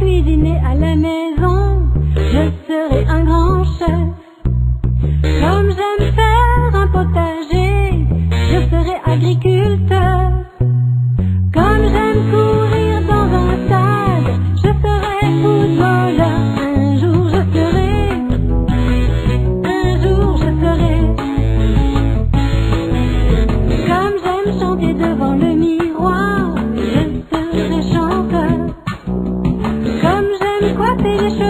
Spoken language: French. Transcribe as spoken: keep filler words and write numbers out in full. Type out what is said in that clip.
cuisiner à la maison, je serai un grand chef. Comme j'aime faire un potager, je serai agriculteur. Comme j'aime courir dans un stade, je serai footballeur. Un jour je serai, un jour je serai. Comme j'aime chanter devant le miroir, je serai chanteur. Comme j'aime coiffer les cheveux,